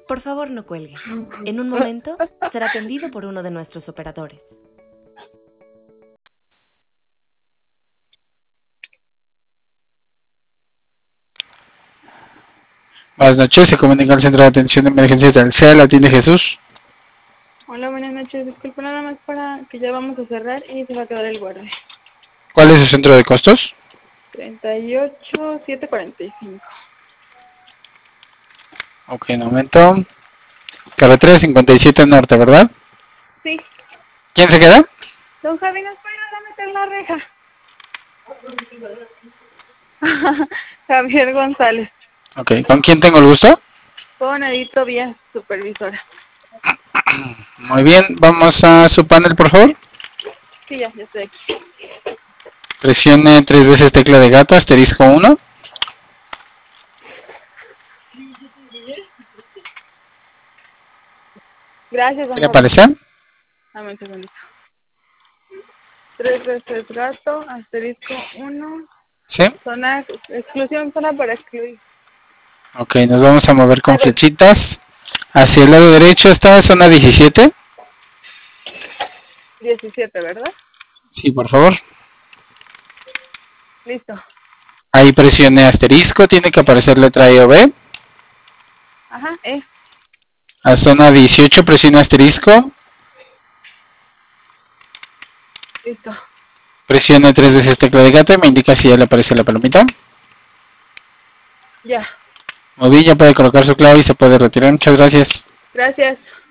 Por favor, no cuelgue. En un momento será atendido por uno de nuestros operadores. Buenas noches, se comunica al Centro de Atención de Emergencias del CEA, la tiene Jesús. Hola, buenas noches. Disculpa nada más para que ya vamos a cerrar y se va a quedar el guardia. ¿Cuál es su centro de costos? 38745. Ok, un momento. Carretera 57 Norte, ¿verdad? Sí. ¿Quién se queda? Don Javi, ¿nos puede ayudar a meter la reja? Javier González. Ok, ¿con quién tengo el gusto? Con Edito Vías, supervisora. Muy bien, vamos a su panel, por favor. Sí, ya estoy aquí. Presione 3 veces tecla de gato, asterisco 1. Gracias, don ¿Qué le Javi. parece? Dame un segundito. 3 veces gato, asterisco 1. Sí. Zona, exclusión, zona para excluir. Ok, nos vamos a mover con flechitas. Hacia el lado derecho está zona 17. 17, ¿verdad? Sí, por favor. Listo. Ahí presione asterisco, tiene que aparecer letra E o B. Ajá, A zona 18 presione asterisco. Listo. Presione 3 veces tecla de gato y me indica si ya le aparece la palomita. Ya. Muy bien, ya puede colocar su clave y se puede retirar. Muchas gracias. Gracias.